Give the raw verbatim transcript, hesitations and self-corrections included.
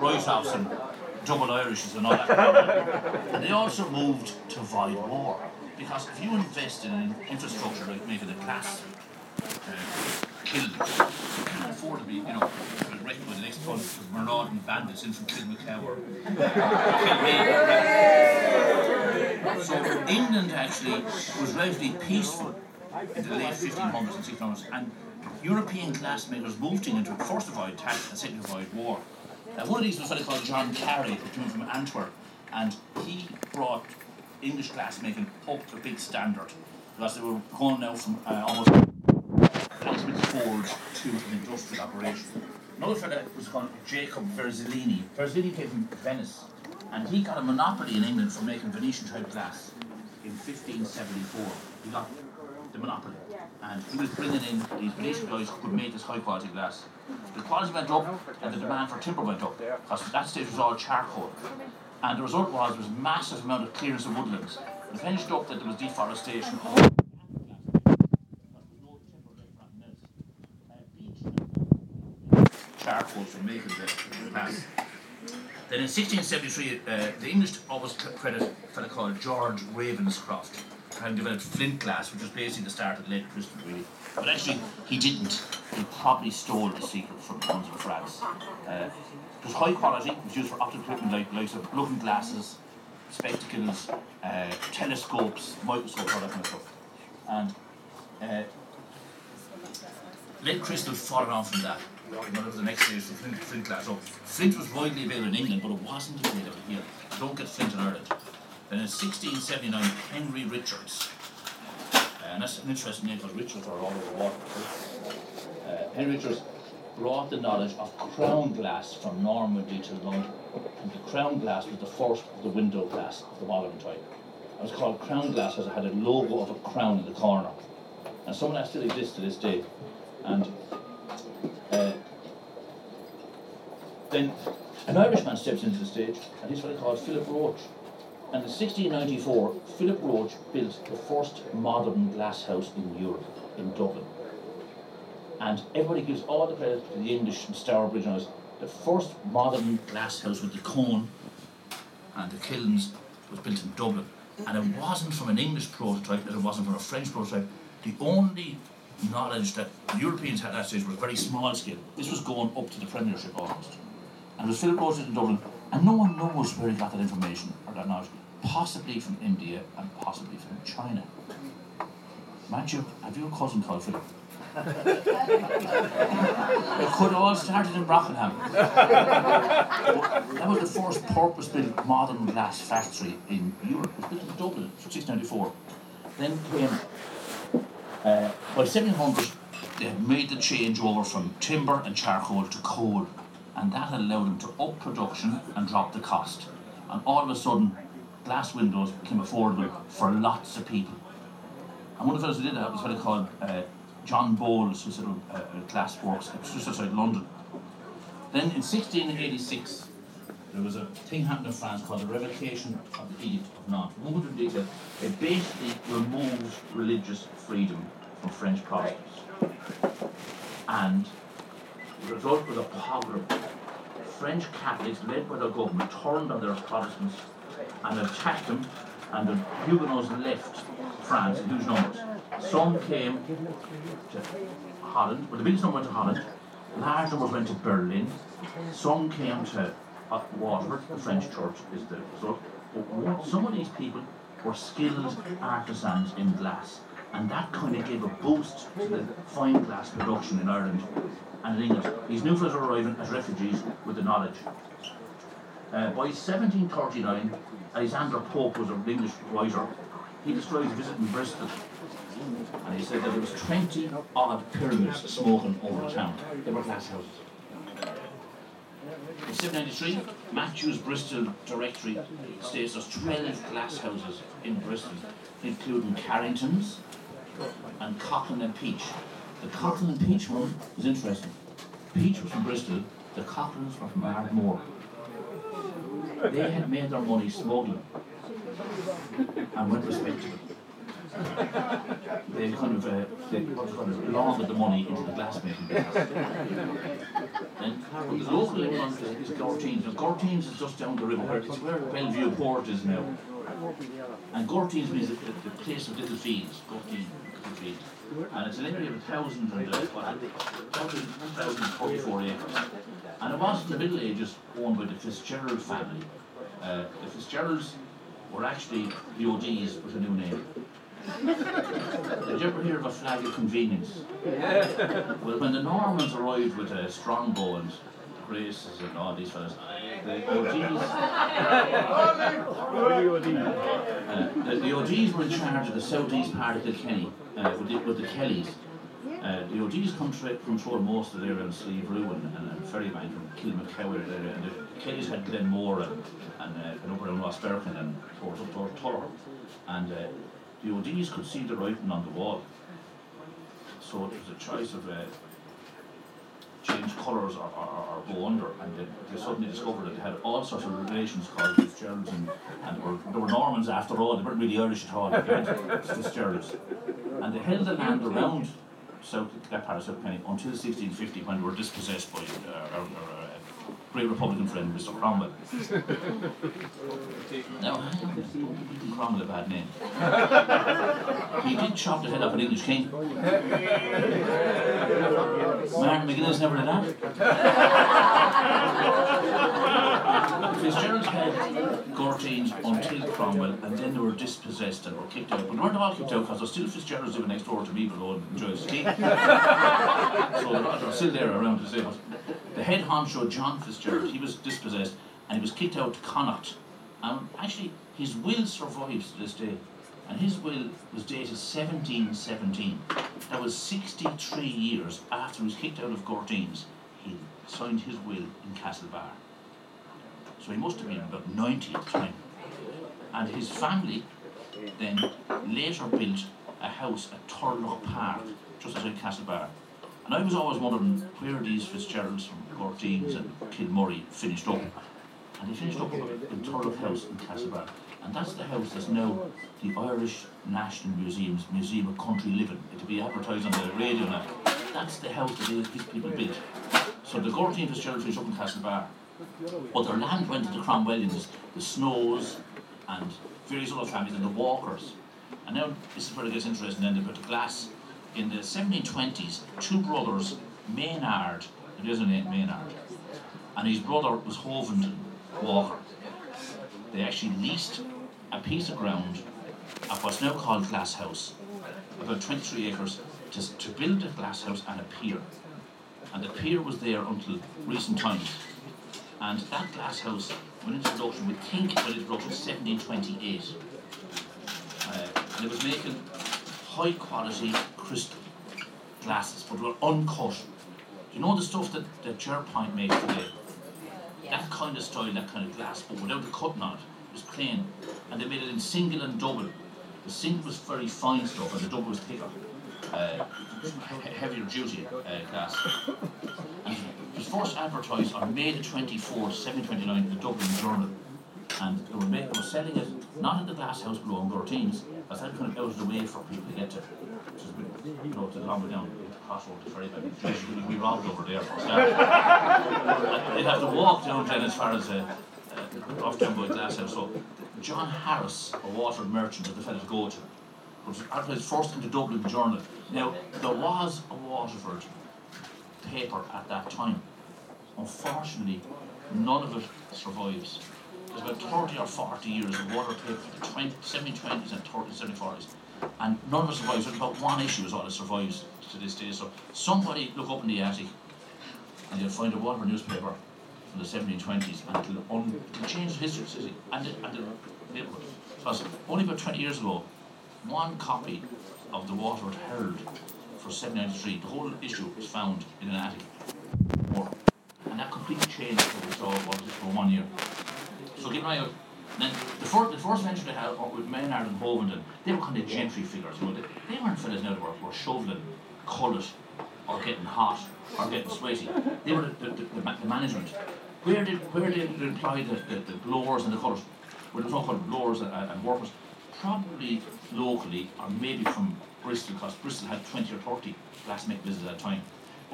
write-offs and double Irishes and all that kind of thing. And they also moved to avoid war. Because if you invest in infrastructure like making a glass uh, kiln, you can't afford to be, you know, wrecked by the next bunch of marauding bandits in from Kilmacow or Kilmane. So England actually was relatively peaceful in the late fifteen hundreds and sixteen hundreds, and European glassmakers moved to England to first avoid tax and second avoid war. Uh, one of these was a fellow called John Carey, who came from Antwerp, and he brought English glassmaking up to a big standard, because they were going now from uh, almost blacksmith forge to an industrial operation. Another fellow was called Jacob Verzolini. Verzolini came from Venice, and he got a monopoly in England for making Venetian type glass in fifteen seventy-four. He got the monopoly, and he was bringing in these Venetian guys who could make this high quality glass. The quality went up and the demand for timber went up, because at that stage it was all charcoal, and the result was there was a massive amount of clearance of woodlands. It finished up that there was deforestation. Charcoal for making the glass. Then in sixteen seventy-three, uh, the English always credit a fellow called George Ravenscroft, having developed flint glass, which was basically the start of lead crystal, really. But actually, he didn't. He probably stole the secret from Hans of France. Uh, it was high quality. It was used for optical equipment like likes of looking glasses, spectacles, uh, telescopes, microscopes, all that kind of stuff. And uh, lead crystal followed on from that. One of the next stage was flint, flint glass. So flint was widely available in England, but it wasn't available here. You don't get flint in Ireland. Then in sixteen seventy-nine, Henry Richards, uh, and that's an interesting name because Richards are all over water. Uh, Henry Richards brought the knowledge of crown glass from Normandy to London. And the crown glass was the first of the window glass of the modern type. It was called crown glass because it had a logo of a crown in the corner. And some of that still exists to this day. And uh, then an Irishman steps into the stage, and he's what they call Philip Roche. And in sixteen ninety-four, Philip Roche built the first modern glass house in Europe, in Dublin. And everybody gives all the credit to the English and Stourbridge House. The first modern glass house with the cone and the kilns was built in Dublin. And it wasn't from an English prototype, and it wasn't from a French prototype. The only knowledge that the Europeans had at that stage was very small scale. This was going up to the Premiership almost. And it was Philip Roche in Dublin, and no one knows where he got that information or that knowledge. Possibly from India and possibly from China. Mind you, have you a cousin called Philip? It could have all started in Brockenham. That was the first purpose-built modern glass factory in Europe. It was built in Dublin in sixteen ninety-four. Then came, uh, by seventeen hundred, they had made the change over from timber and charcoal to coal, and that allowed them to up production and drop the cost. And all of a sudden, glass windows became affordable for lots of people. And one of the fellows who did that was what they called uh, John Bowles, who set up uh, glass works just outside London. Then in sixteen eighty-six, there was a thing happened in France called the Revocation of the Edict of Nantes. We won't go into detail. It basically removed religious freedom from French Protestants. And the result was a pogrom. French Catholics, led by their government, turned on their Protestants and attacked them, and the Huguenots left France in huge numbers. Some came to Holland, but the biggest number went to Holland, large numbers went to Berlin, some came to uh, Waterford, the French church is the result. But some of these people were skilled artisans in glass, and that kind of gave a boost to the fine glass production in Ireland and in England. These new fellows were arriving as refugees with the knowledge. Uh, by seventeen thirty-nine, Alexander Pope was an English writer. He described a visit in Bristol, and he said that there was twenty odd pyramids smoking over the town. They were glass houses. In seventeen ninety-three, Matthew's Bristol Directory states there's twelve glass houses in Bristol, including Carrington's and Coughlin and Peach. The Coughlin and Peach one was interesting. Peach was from Bristol, the Coughlins were from Ardmore. They had made their money smuggling and went respectable. They kind of, uh, they, what's called, laundered the money into the glassmaking business. And well, the local one is Gortines. Now, Gortines is just down the river. It's where Bellevue Port is now. And Gortines means the, the place of little fields. Gortines, little fields. And it's an area of a thousand and uh, one thousand forty-four acres. And it was in the Middle Ages owned by the Fitzgerald family. Uh, the Fitzgeralds were actually the O Ds with a new name. Did you ever hear of a flag of convenience? Well, when the Normans arrived with uh, Strongbow and Graces and all these fellas, the O Ds, uh, the, the O Ds were in charge of the southeast part of Kilkenny uh, with, the, with the Kellys. Uh, the O Ds control, control most of the area in Slieve-Rue and, and, and Ferrybank and Kilmacow area, and the Kellys had Glenmore and, and, uh, and up around Rossberkin and towards up towards Tuller. And uh, the O Ds could see the writing on the wall. So it was a choice of uh, change colours or, or, or go under, and they, they suddenly discovered that they had all sorts of relations called Fitzgeralds, and, and they, were, they were Normans after all. They weren't really Irish at all. They went Fitzgeralds, and they held the land around South that part of South Kenny until sixteen fifty, when they were dispossessed by uh, our, our uh, great Republican friend, Mister Cromwell. Now, Mister Cromwell a bad name. He did chop the head off an English king. Martin McGuinness never did that. Fitzgerald's had Gortines until Cromwell, and then they were dispossessed and were kicked out. But they weren't all kicked out because there's still Fitzgerald's living next door to me, below and enjoy his tea. So they're, they're still there around to say it. The head honcho, John Fitzgerald, he was dispossessed and he was kicked out to Connacht. And actually, his will survives to this day. And his will was dated seventeen seventeen. That was sixty-three years after he was kicked out of Gortines. He signed his will in Castlebar. So he must have been about ninety at the time. And his family then later built a house at Turlough Park, just outside Castlebar. And I was always wondering where these Fitzgeralds from Gortines and Kilmurray finished up. And they finished up in Turlough House in Castlebar. And that's the house that's now the Irish National Museum's Museum of Country Living. It'll be advertised on the radio now. That's the house that these people built. So the Gortine Fitzgerald finished up in Castlebar. But their land went to the Cromwellians, the Snows, and various other families, and the Walkers. And now, this is where it gets interesting then, about the glass. In the seventeen twenties, two brothers, Maynard, there is a name, Maynard, and his brother was Hovenden Walker. They actually leased a piece of ground at what's now called Glass House, about twenty-three acres, to, to build a glass house and a pier. And the pier was there until recent times. And that glass house went into production, we think it went into production in seventeen twenty-eight. Uh, and it was making high quality crystal glasses, but were uncut. You know the stuff that, that Jerpoint makes today? That kind of style, that kind of glass, but without the cutting on it. It was plain. And they made it in single and double. The single was very fine stuff and the double was thicker. Uh, he- heavier duty uh, glass. And it was first advertised on May the twenty-fourth, seventeen twenty-nine in the Dublin Journal. And they were, make, they were selling it not in the glass house below in Gortines, but that kind of out of the way for people to get to. Which is a bit, you know, to the long way down, the crossroad to Ferrybank. We'd be robbed over there for a start. They'd have to walk down then as far as uh, uh, off down by Glass House. So John Harris, a water merchant, was the fellow to go to. Was advertised first into Dublin Journal. Now, there was a Waterford paper at that time. Unfortunately, none of it survives. There's about thirty or forty years of water paper from the seventeen twenties and thirties, seventeen forties. And none of it survives. There's about one issue is all that survives to this day. So somebody look up in the attic and you'll find a Waterford newspaper from the seventeen twenties and it'll, un- it'll change the history of the city and the, and the neighbourhood. Because only about twenty years ago, one copy of the Waterford Herald for seventeen ninety-three, the whole issue was found in an attic. And that completely changed what we saw was for one year. So keep an eye out. And then the first, the first venture they had with Maynard and Hovenden, they were kind of gentry figures. You know, they, they weren't fellas now that were, were shoveling, cullet, or getting hot, or getting sweaty. They were the, the, the, the management. Where did where did they employ the, the, the blowers and the cutters? Where they talk about blowers and, and workers? Probably locally, or maybe from Bristol, because Bristol had twenty or thirty glassmaking businesses at that time.